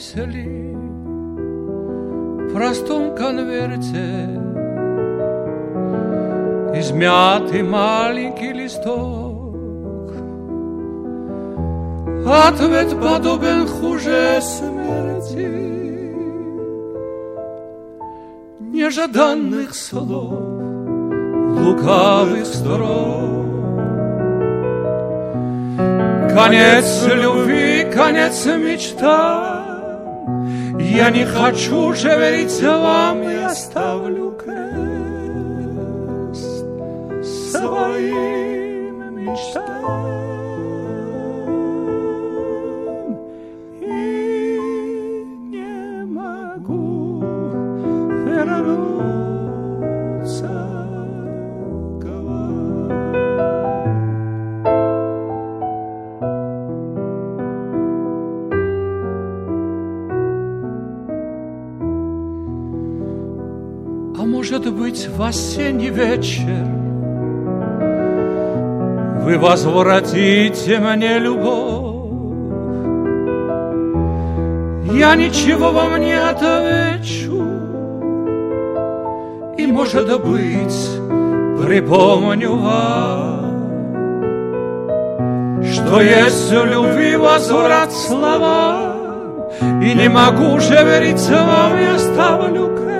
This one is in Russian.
остались ли в простом конверте измятый маленький листок. Ответ подобен хуже смерти, нежданных слов, лукавых сторон. Конец любви, конец мечтам. Я не хочу уже верить вам, я ставлю крест своим мечтам. И не могу вернуться к вам. А может быть, в осенний вечер вы возвратите мне любовь. Я ничего вам не отвечу, и, может быть, припомню вам, что есть у любви возврат слова, и не могу же верить вам, я ставлю крест